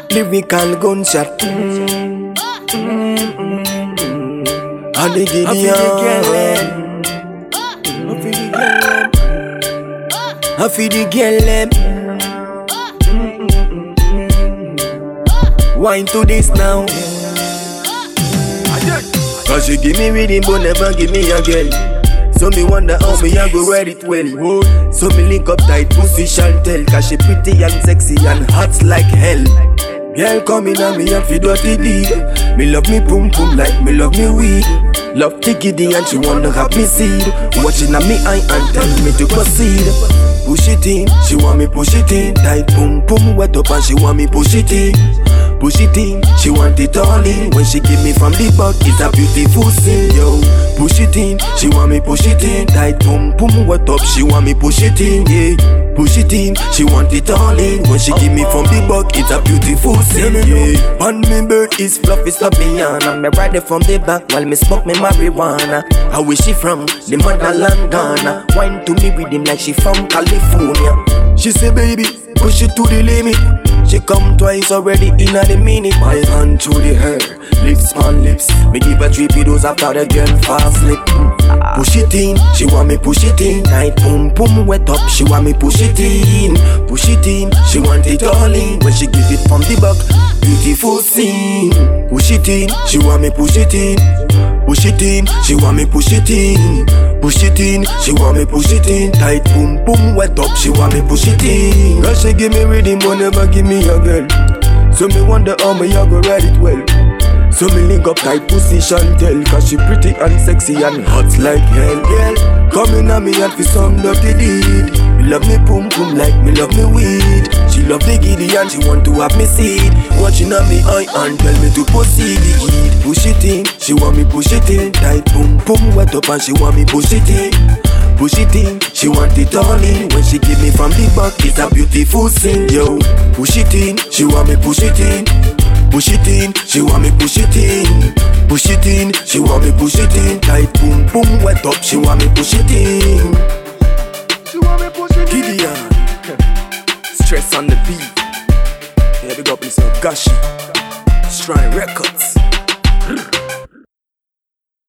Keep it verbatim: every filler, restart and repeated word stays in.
lyrical gunshot. Mm. Mm-hmm. And the Gideon. I feel the girl them. Wine to this now. Cause she give me rhythm but never give me a girl. So me wonder how me a go ride it well. So me link up tight pussy shall tell. Cause she pretty and sexy and hot like hell. Girl come in and me and fi dirty deed. Me love me pum pum like me love me weed. Love tickety and she wanna have me seed. Watching at me eye and tell me to proceed. Push it in, she want me push it in. Tight pum pum wet up and she want me push it in. Push it in, she want it all in. When she give me from the back, it's a beautiful scene, yo. Push it in, she want me push it in. Tight pum pum wet up, she want me push it in, yeah. Push it in, she want it all in. When she give me from the back, it's a beautiful scene, yeah. On me bird is fluffy Slaviana. Me ride it from the back while me smoke me marijuana. How is she from? The motherland Ghana. Wine to me with him like she from California. She say baby, push it to the limit. She come twice already in a the minute. My hand through the hair, lips on lips. Me give her three pedos after the girl fast slip. mm. Push it in, she want me push it in. Tight pum pum wet up, she want me push it in. Push it in, she want it all in. When she give it from the back, beautiful scene. Push it in, she want me push it in. Push it in, she want me push it in. Push it in, she want me push it in. Tight pum pum wet up, she want me push it in. Girl she give me rhythm but never give me a girl. So me wonder how me a go ride it well. So me link up tight pussy Chantel. Cause she pretty and sexy and hot like hell. Girl, come in at me and for some dirty deed. Me love me pum pum like me love me weed. She love the giddy and she want to have me seed. Watching at me eye and tell me to proceed. Push it in, she want me push it in. Tight pum pum wet up and she want me push it in. Push it in, she want it all in. When she give me from the back, it's a beautiful scene, yo. Push it in, she want me push it in. Push it in, she want me push it in. Push it in, she want me push it in. Tight boom boom wet up, she want me push it in. She want me push it in. Gideon, stress on the beat. Yeah, big up myself, Gashi, Shrine Records.